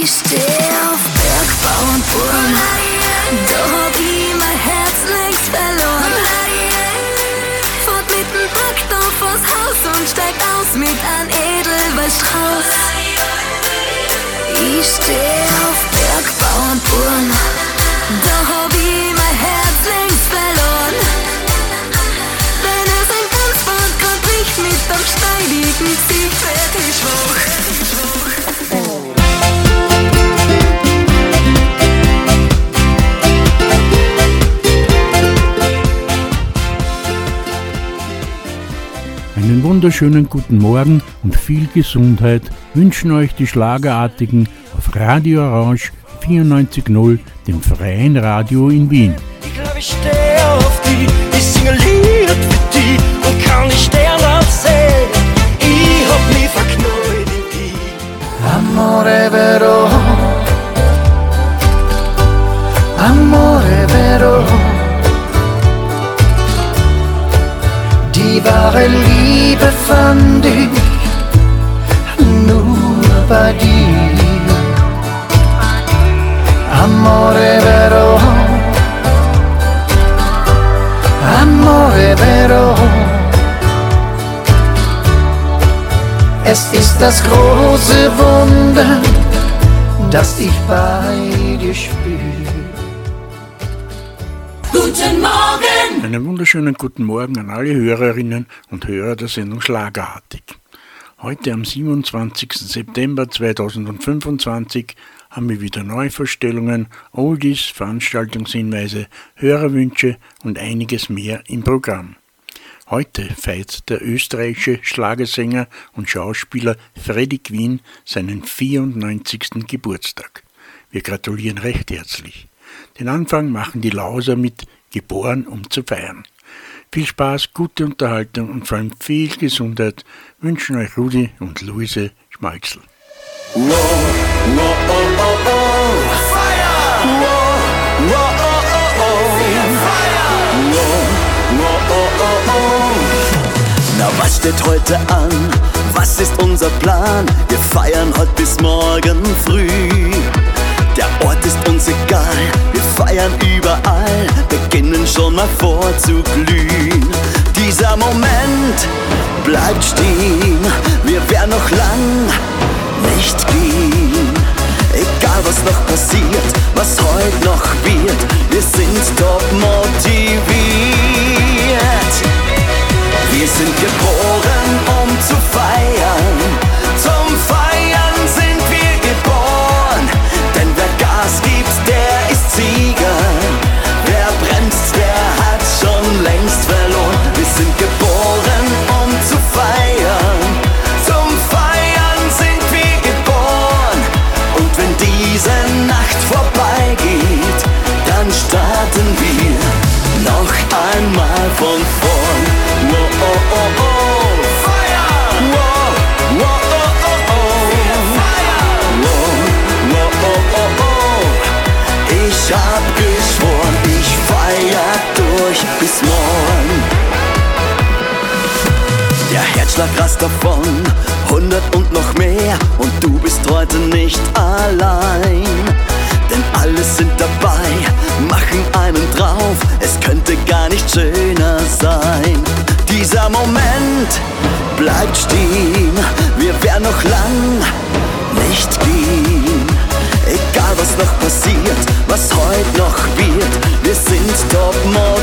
Ich steh auf Bergbau und Burm, da hab ich mein Herz längst verloren. Fahrt mit dem Traktor vors Haus und steigt aus mit einem Edelweißstrauß. Ich steh auf Bergbau und Burm, da hab ich mein Herz längst verloren. Wenn es ein Tanzband grad nicht mit am steidigen Ziel fertig war. Einen wunderschönen guten Morgen und viel Gesundheit wünschen euch die Schlagerartigen auf Radio Orange 94.0, dem freien Radio in Wien. Ich glaube, ich stehe auf die, ich singe Lied für die und kann die Sterne sehen. Ich hab mich verknallt in die. Amore vero, amore vero. Die wahre Liebe fand ich nur bei dir. Amore vero, amore vero. Es ist das große Wunder, das ich bei dir spüre. Guten Morgen! Einen wunderschönen guten Morgen an alle Hörerinnen und Hörer der Sendung Schlagerartig. Heute am 27. September 2025 haben wir wieder Neuvorstellungen, Oldies, Veranstaltungshinweise, Hörerwünsche und einiges mehr im Programm. Heute feiert der österreichische Schlagersänger und Schauspieler Freddy Quinn seinen 94. Geburtstag. Wir gratulieren recht herzlich. Den Anfang machen die Lauser mit Geboren, um zu feiern. Viel Spaß, gute Unterhaltung und vor allem viel Gesundheit wünschen euch Rudi und Luise Schmalzl. Wow, wow, oh, oh, oh. Fire! Wow, wow, oh, oh, oh. Fire! Wow, wow, oh, oh, oh. Na, was steht heute an? Was ist unser Plan? Wir feiern heute bis morgen früh. Der Ort ist uns egal, wir feiern überall, beginnen schon mal vorzuglühen. Dieser Moment bleibt stehen, wir werden noch lang nicht gehen. Egal was noch passiert, was heute noch wird, wir sind top motiviert. Wir sind geboren, um zu feiern, zum Feiern sind wir geboren. Denn wer Gas gibt, der ist Sieger. Wer bremst, der hat schon längst verloren. Wir sind geboren, um zu feiern. Zum Feiern sind wir geboren. Und wenn diese Nacht vorbeigeht, dann starten wir noch einmal von vorn. Wow, oh, oh, oh. Feier! Wow, wow, oh, oh, oh. Feier! Wow, wow, oh, oh, oh. Ich hab geschworen, ich feier durch bis morgen. Der Herzschlag rast davon, 100 und noch mehr. Und du bist heute nicht allein. Denn alle sind dabei, machen einen drauf. Es könnte gar nicht schöner sein. Dieser Moment bleibt stehen. Wir werden noch lang nicht gehen. Egal was noch passiert, was heute noch wird, wir sind top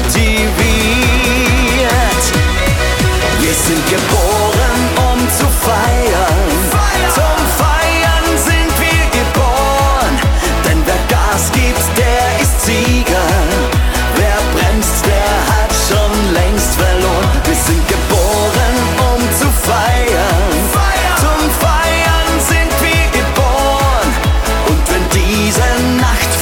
motiviert. Wir sind geboren, um zu feiern. Zum Feiern sind wir geboren. Denn wer Gas gibt, der ist Sieger. Wer bremst, der hat schon längst verloren. Wir sind geboren, um zu feiern. Zum Feiern sind wir geboren. Und wenn diese Nacht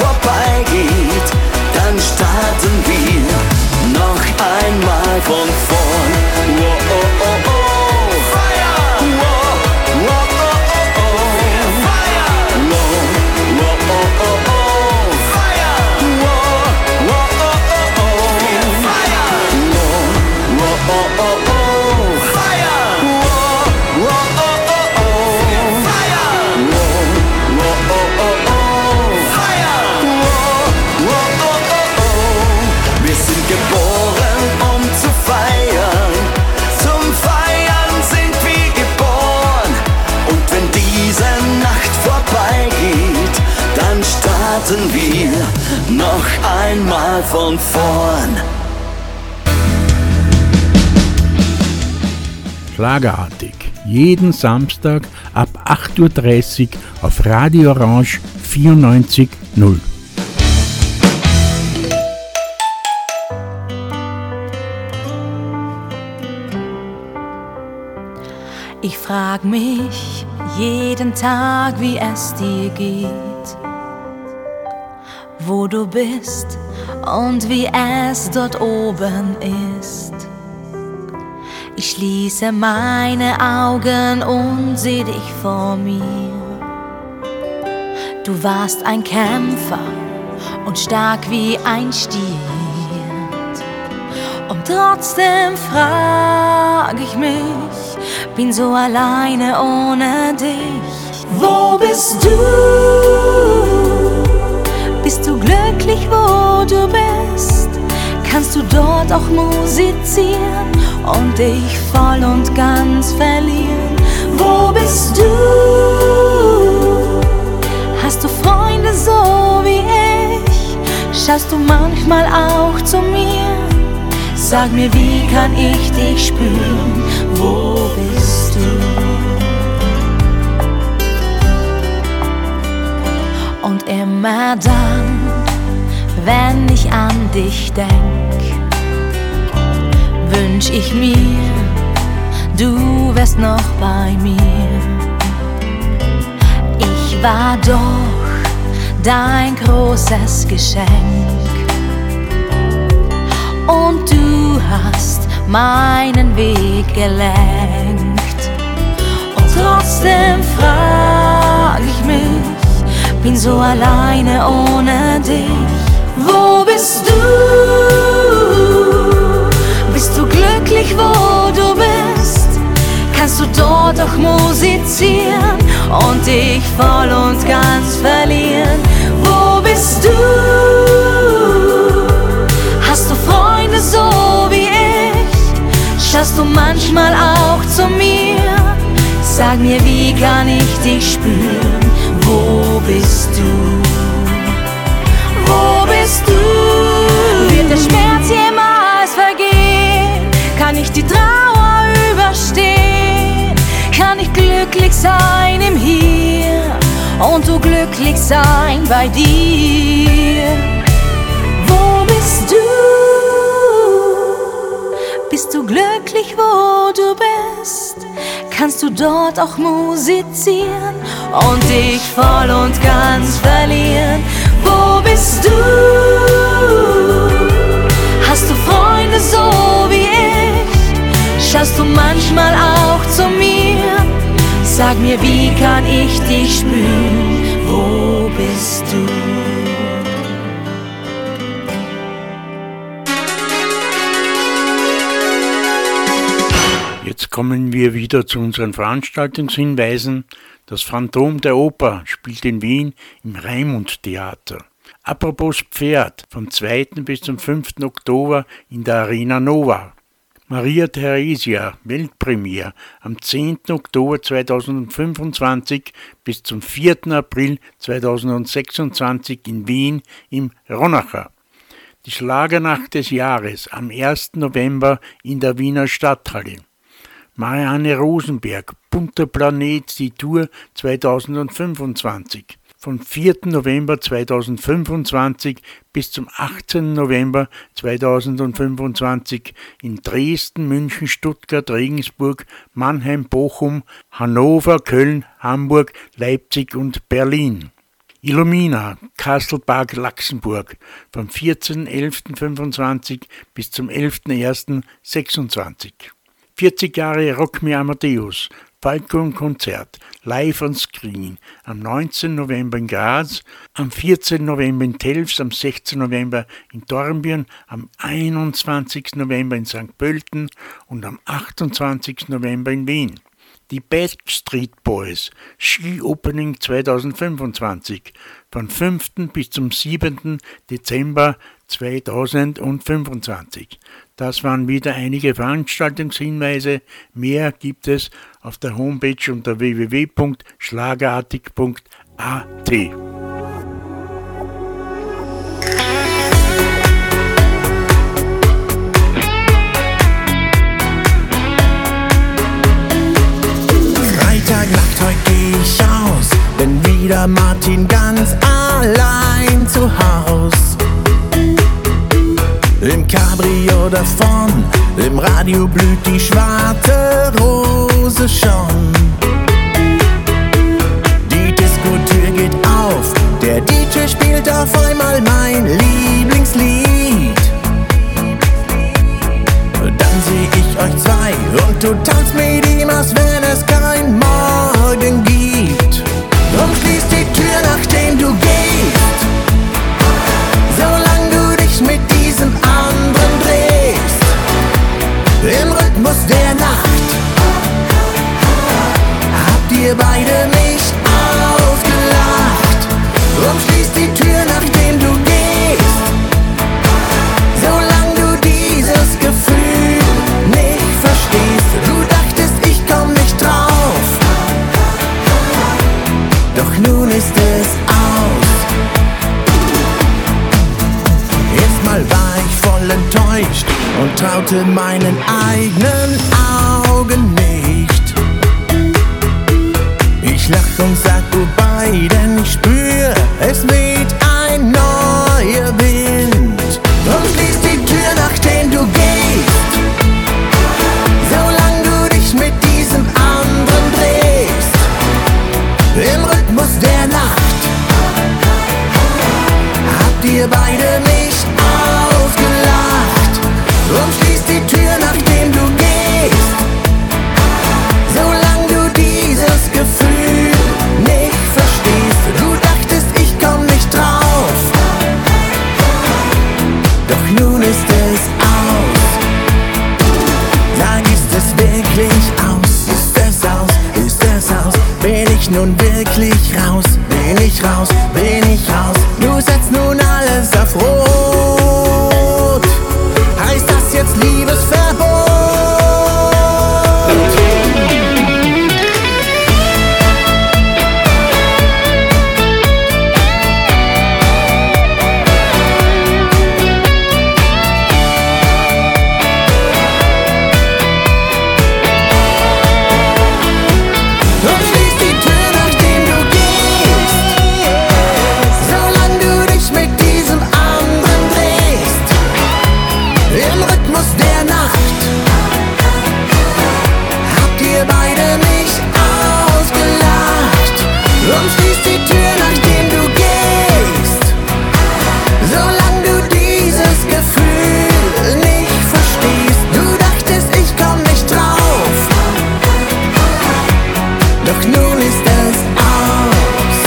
starten wir noch einmal von vorn. Schlagerartig. Jeden Samstag ab 8:30 Uhr auf Radio Orange 94.0. Ich frag mich jeden Tag, wie es dir geht, wo du bist und wie es dort oben ist. Ich schließe meine Augen und seh dich vor mir. Du warst ein Kämpfer und stark wie ein Stier. Und trotzdem frag ich mich, bin so alleine ohne dich. Wo bist du? Bist du glücklich, wo du bist? Kannst du dort auch musizieren und dich voll und ganz verlieren? Wo bist du? Hast du Freunde so wie ich? Schaust du manchmal auch zu mir? Sag mir, wie kann ich dich spüren? Wo bist du? Und immer dann, wenn ich an dich denk, wünsch ich mir, du wärst noch bei mir. Ich war doch dein großes Geschenk und du hast meinen Weg gelenkt. Und trotzdem frag ich mich, bin so alleine ohne dich. Wo bist du? Bist du glücklich, wo du bist? Kannst du dort auch musizieren und dich voll und ganz verlieren? Wo bist du? Hast du Freunde so wie ich? Schaust du manchmal auch zu mir? Sag mir, wie kann ich dich spüren? Wo bist du? Wo bist du? Wird der Schmerz jemals vergehen? Kann ich die Trauer überstehen? Kann ich glücklich sein im Hier und du glücklich sein bei dir? Wo bist du? Bist du glücklich, wo du bist? Kannst du dort auch musizieren und dich voll und ganz verlieren? Wo bist du? Hast du Freunde so wie ich? Schaust du manchmal auch zu mir? Sag mir, wie kann ich dich spüren? Wo bist du? Jetzt kommen wir wieder zu unseren Veranstaltungshinweisen. Das Phantom der Oper spielt in Wien im Raimund-Theater. Apropos Pferd, vom 2. bis zum 5. Oktober in der Arena Nova. Maria Theresia, Weltpremiere, am 10. Oktober 2025 bis zum 4. April 2026 in Wien im Ronacher. Die Schlagernacht des Jahres am 1. November in der Wiener Stadthalle. Marianne Rosenberg, Bunter Planet, die Tour 2025. Vom 4. November 2025 bis zum 18. November 2025 in Dresden, München, Stuttgart, Regensburg, Mannheim, Bochum, Hannover, Köln, Hamburg, Leipzig und Berlin. Illumina, Kastelberg, Laxenburg, vom 14.11.25 bis zum 11.01.26. 40 Jahre Rock Me Amadeus, Falcon-Konzert, live on screen, am 19. November in Graz, am 14. November in Telfs, am 16. November in Dornbirn, am 21. November in St. Pölten und am 28. November in Wien. Die Backstreet Boys, Ski Opening 2025, von 5. bis zum 7. Dezember 2025. Das waren wieder einige Veranstaltungshinweise. Mehr gibt es auf der Homepage unter www.schlagerartig.at. sag Nacht, heut geh ich aus, bin wieder Martin ganz allein zu Haus. Im Cabrio davon, im Radio blüht die schwarze Rose schon. Die Diskotür geht auf, der DJ spielt auf einmal mein Lieblingslied. Dann seh ich euch zwei und du tanzt mit ihm, als wenn es kein Morgen gibt. Drum schließ die Tür, nachdem du gehst, solang du dich mit diesem anderen drehst. Im Rhythmus der Nacht habt ihr beide nicht ausgelacht. Drum schließ die Tür, nachdem du gehst, solang du dieses Gefühl nicht verstehst. Du dachtest, ich komm nicht drauf, doch nun ist es aus. Erstmal war ich voll enttäuscht und traute meinen eigenen Augen nicht. Ich lach und sag goodbye, denn ich spür, es weht ein neuer Wind. Drum schließ die Tür, nachdem du gehst, solang du dich mit diesem anderen drehst. Im Rhythmus der Nacht habt ihr beide nicht ausgelacht. Drum schließ die Tür, nachdem du gehst, solang du dieses Gefühl nicht verstehst. Du dachtest, ich komm nicht drauf, doch nun ist es aus. Sag, ist es wirklich aus? Ist es aus? Ist es aus? Bin ich nun wirklich raus? Bin ich raus? Bin ich raus? Du setzt nun alles auf Rot. Heißt das jetzt Liebesverbot? Drum schließ die Tür, nachdem du gehst, solang du dich mit diesem anderen drehst. Im Rhythmus der Nacht habt ihr beide nicht ausgelacht. Drum schließ die Tür, nachdem du gehst, solang du dieses Gefühl nicht verstehst. Du dachtest, ich komm nicht drauf, doch nun ist es aus.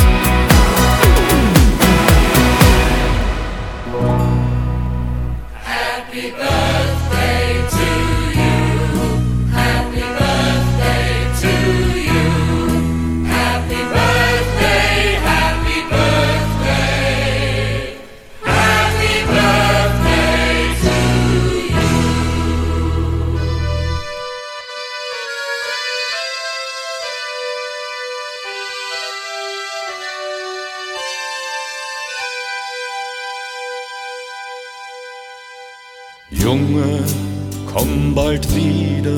Junge, komm bald wieder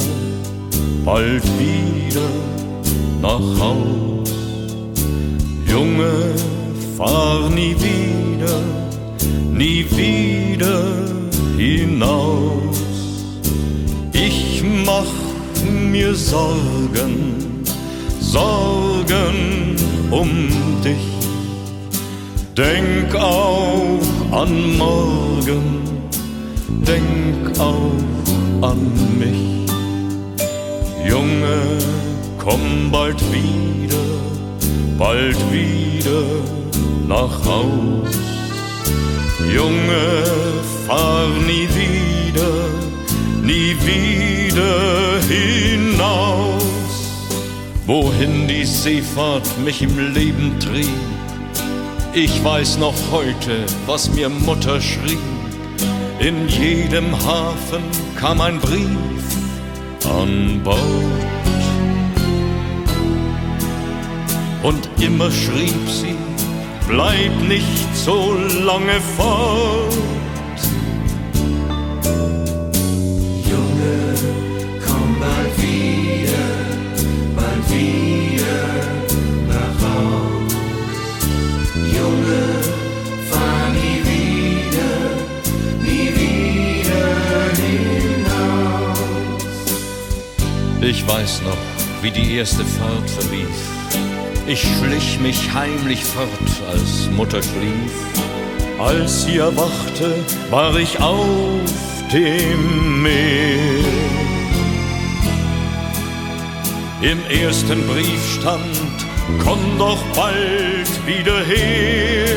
nach Haus. Junge, fahr nie wieder hinaus. Ich mach mir Sorgen um dich. Denk auch an morgen, denk auch an mich. Junge, komm bald wieder nach Haus. Junge, fahr nie wieder hinaus. Wohin die Seefahrt mich im Leben trieb, ich weiß noch heute, was mir Mutter schrieb. In jedem Hafen kam ein Brief an Bord. Und immer schrieb sie, bleib nicht so lange fort. Junge, komm bald wieder weiß noch, wie die erste Fahrt verlief. Ich schlich mich heimlich fort, als Mutter schlief. Als sie erwachte, war ich auf dem Meer. Im ersten Brief stand, komm doch bald wieder her.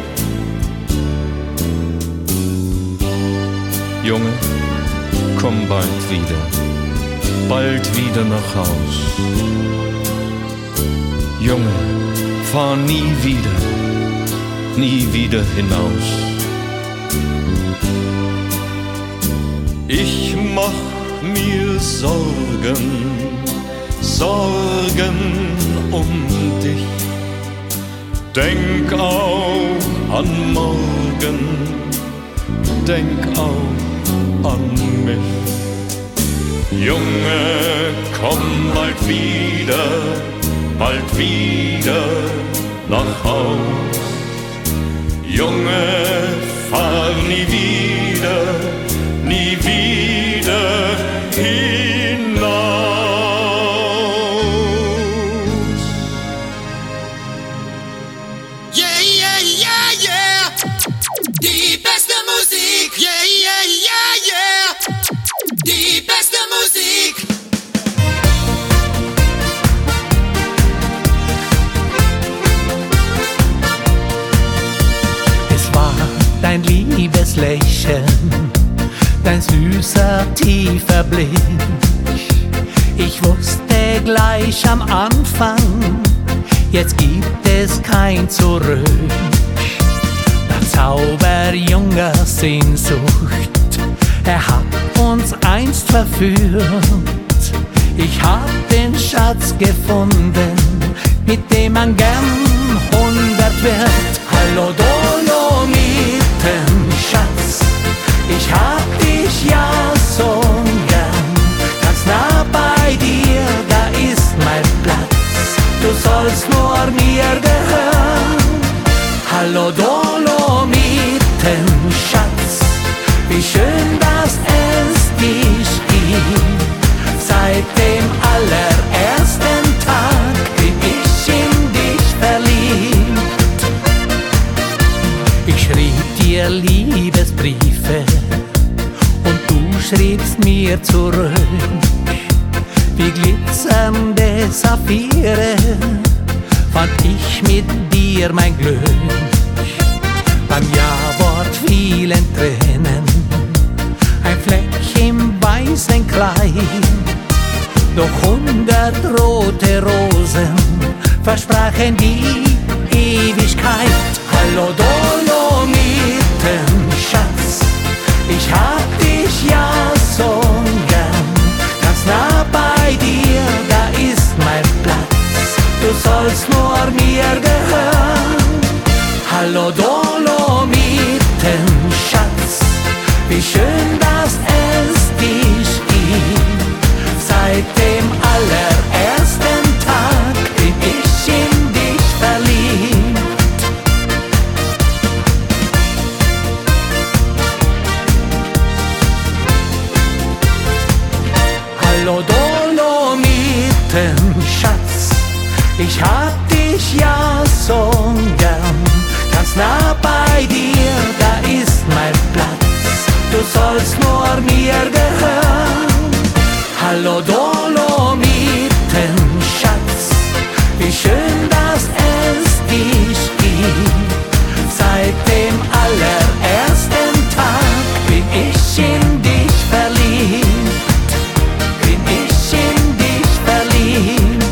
Junge, komm bald wieder nach Haus. Junge, fahr nie wieder hinaus. Ich mach mir Sorgen um dich. Denk auch an morgen, denk auch an mich. Junge, komm bald wieder nach Haus. Junge, fahr nie wieder hinaus. Yeah, yeah, yeah, yeah. Die beste Musik. Yeah, yeah, yeah, yeah. Die beste Musik. Dein liebes Lächeln, dein süßer, tiefer Blick. Ich wusste gleich am Anfang, jetzt gibt es kein Zurück. Der Zauber junger Sehnsucht, er hat uns einst verführt. Ich hab den Schatz gefunden, mit dem man gern 100 wird. Hallo Dolomittenschatz, ich hab dich ja so gern. Ganz nah bei dir, da ist mein Platz, du sollst nur mir gehören. Hallo Dolomittenschatz, wie schön, dass es dich gibt. Seit dem allerersten Tag bin ich in dich verliebt. Ich schrieb dir Liebesbriefe und du schriebst mir zurück. Wie glitzernde Saphire fand ich mit dir mein Glück. Beim Ja-Wort vielen Tränen, ein Fleck im weißen Kleid. Doch 100 rote Rosen versprachen die Ewigkeit. Hallo Dolomittenschatz, ich hab dich ja so gern. Ganz nah bei dir, da ist mein Platz, du sollst nur mir gehören. Hallo Dolomittenschatz, wie schön, dass es dich gibt. Seit dem allerersten Tag bin ich in dich verliebt. Hallo Dolomittenschatz, ich hab dich ja so gern. Ganz nah bei dir, da ist mein Platz, du sollst nur mir gehören. Hallo Dolomittenschatz, wie schön, dass es dich gibt. Seit dem allerersten Tag bin ich in dich verliebt. Bin ich in dich verliebt.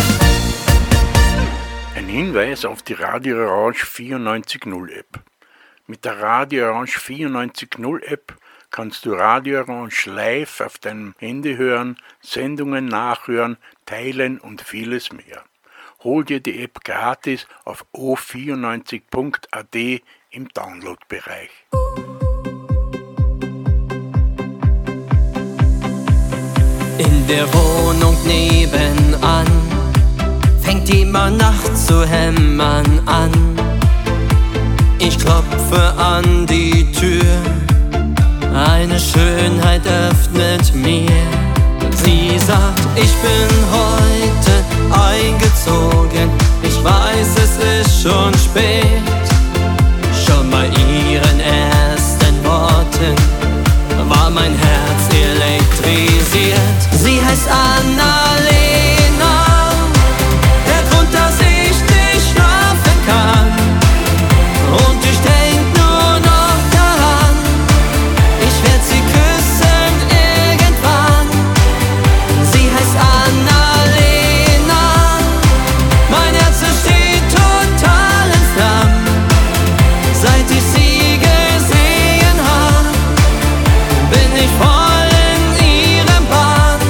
Ein Hinweis auf die Radio Orange 94.0 App. Mit der Radio Orange 94.0 App kannst du Radio Orange live auf deinem Handy hören, Sendungen nachhören, teilen und vieles mehr. Hol dir die App gratis auf o94.at im Downloadbereich. In der Wohnung nebenan fängt die Nacht zu hämmern an. Ich klopfe an die Tür, eine Schönheit öffnet mir. Sie sagt, Ich bin heute eingezogen, ich weiß, es ist schon spät. Schon bei ihren ersten Worten war mein Herz elektrisiert. Sie heißt Annalena, der Grund, dass ich nicht schlafen kann. Und ich denk nur noch daran, ich werd sie küssen irgendwann. Sie heißt Annalena, mein Herz steht total in Flammen, seit ich sie gesehen hab, bin ich voll in ihrem Bann.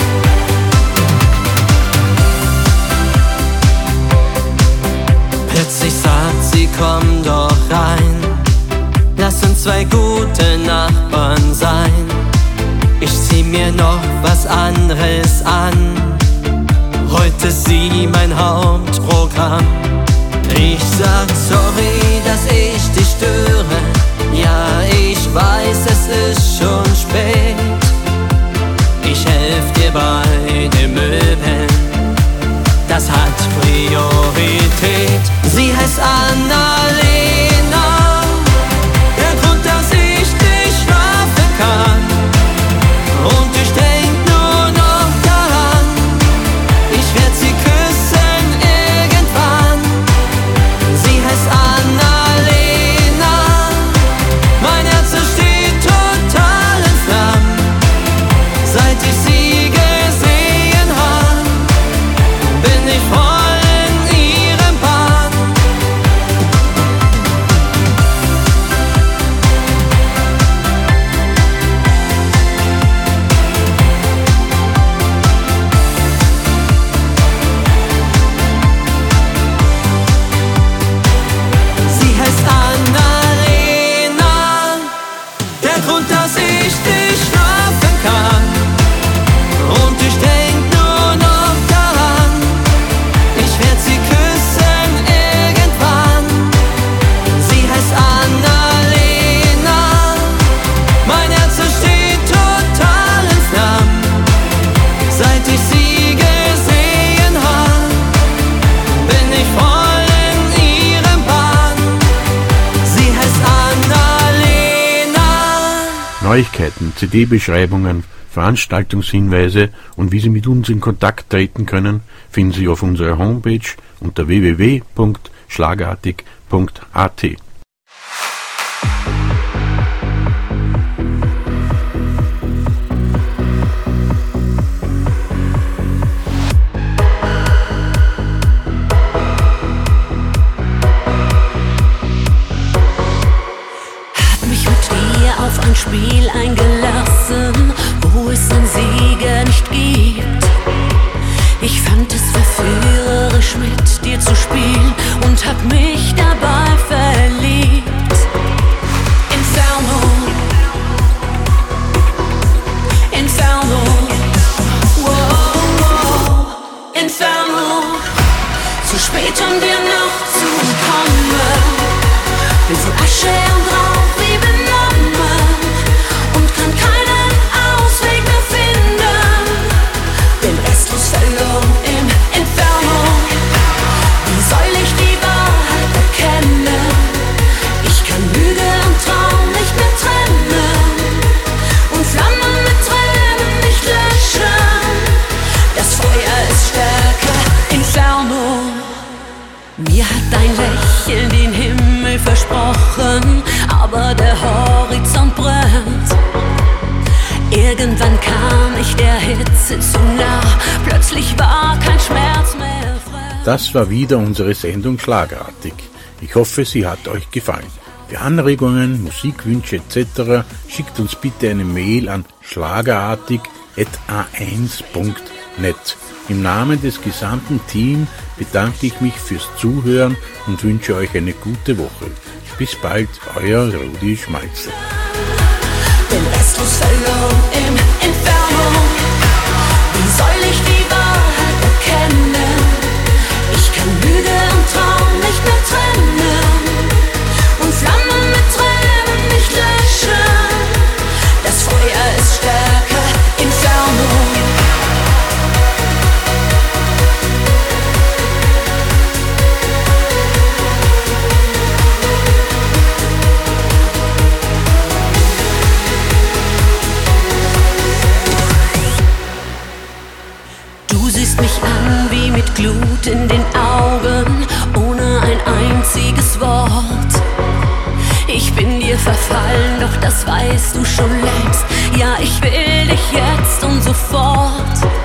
Plötzlich sagt sie, komm doch rein, lass uns zwei gute Nachbarn sein. Ich zieh mir noch was anderes an, heute ist sie mein Hauptprogramm. Ich sag sorry, dass ich dich störe, ja ich weiß, es ist schon spät. Ich helf dir bei den Möbeln, das hat Priorität. Sie heißt Annalena, der Grund, dass ich nicht schlafen kann. Und ich denk nur noch daran, ich werd sie küssen irgendwann. Sie heißt Annalena, mein Herz steht total in Flammen, seit ich sie gesehen hab, bin ich voll in ihrem Bann. Sie heißt Annalena, der Grund, dass ich nicht schlafen kann. Und ich denk nur noch daran, ich werd sie küssen irgendwann. Sie heißt Annalena, mein Herz steht total in Flammen, seit ich sie gesehen hab, bin ich voll in ihrem Bann. Sie heißt Annalena. Neuigkeiten, CD-Beschreibungen, Veranstaltungshinweise und wie Sie mit uns in Kontakt treten können, finden Sie auf unserer Homepage unter www.schlagartig.at. Hab mich mit dir auf ein Spiel eingelassen, wo es einen Sieger nicht gibt. Ich fand es verführerisch, mit dir zu spielen und hab mich dabei verliebt. Inferno, Inferno, wow, wow, Inferno. Zu spät, um dir noch zu kommen. Bin von Asche und Rauch wie benommen und kann keinen Ausweg mehr finden. Bin restlos verloren im Inferno. Wie soll ich die Wahrheit erkennen? Ich kann Lüge und Traum nicht mehr trennen und Flammen mit Tränen nicht löschen. Das Feuer ist stärker, Inferno. Mir hat dein Lächeln den Himmel versprochen, aber der Horizont brennt. Irgendwann kam ich der Hitze zu nah, plötzlich war kein Schmerz mehr frei. Das war wieder unsere Sendung Schlagartig. Ich hoffe, sie hat euch gefallen. Für Anregungen, Musikwünsche etc. schickt uns bitte eine Mail an schlagartig@a1.net. Im Namen des gesamten Teams bedanke ich mich fürs Zuhören und wünsche euch eine gute Woche. Bis bald, euer Rudi Schmalzl. Bin restlos verloren im Inferno. Wie soll ich die Wahrheit erkennen? Ich kann Lüge und Traum nicht mehr trennen und Flammen mit Tränen nicht löschen. Das Feuer ist stärker, Inferno. verfallen, doch das weißt du schon längst. Ja, ich will dich jetzt und sofort.